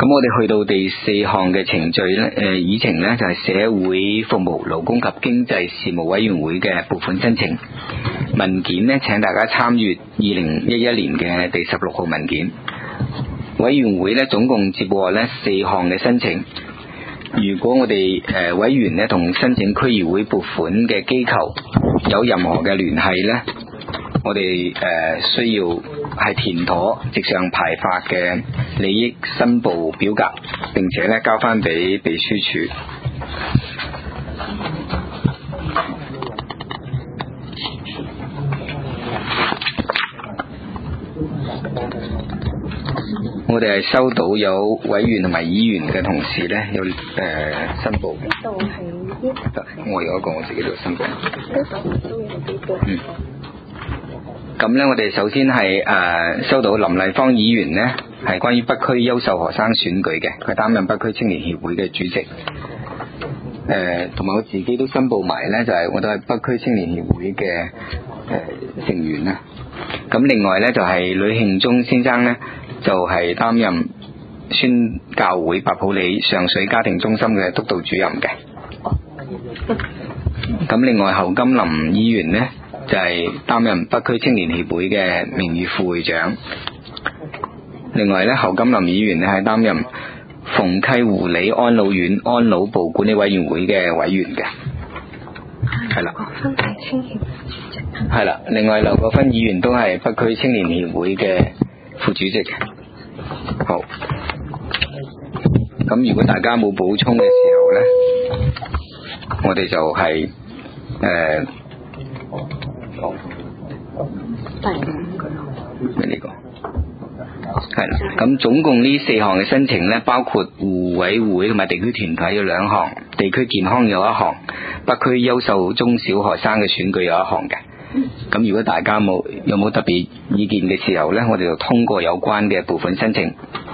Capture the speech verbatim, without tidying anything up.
咁我哋去到第四項嘅程序咧，誒議程咧就係社會服務勞工及經濟事務委員會嘅撥款申請文件咧，請大家參閱二零一一年嘅第十六號文件。委員會咧總共接獲咧四項嘅申請。如果我哋誒委員咧同申請區議會撥款嘅機構有任何嘅聯繫咧，我哋誒需要係填妥直上排發嘅利益申報表格，並且咧交翻俾秘書處。我哋係收到有委員同埋議員嘅同事咧有誒、呃、申報。呢度係我有一個我自己度申報。嗯。咁咧，我哋首先係誒、呃、收到林麗芳議員呢係關於北區優秀學生選舉嘅，佢擔任北區青年協會嘅主席。誒、呃，同埋我自己都申報埋呢，就係、是、我都係北區青年協會嘅誒、呃、成員啦。咁另外呢，就係呂慶忠先生呢，就係、是、擔任宣教會白普理上水家庭中心嘅督導主任嘅。咁另外侯金林議員呢，就係、是、擔任北區青年協會嘅名譽副會長。另外咧，侯金林議員咧係擔任鳳溪湖里安老院安老部管理委員會嘅委員嘅。係啦。係啦，另外劉國勳議員都係北區青年協會嘅副主席嘅。好。咁如果大家冇補充嘅時候咧，我哋就係、是、誒。呃好，咩呢個？係啦，咁總共呢四項嘅申請呢，包括互委會同埋地區團體有兩項，地區健康有一項，北區優秀中小學生嘅選舉有一項嘅。咁如果大家冇有冇特別意見嘅時候呢，我哋就通過有關嘅部分申請。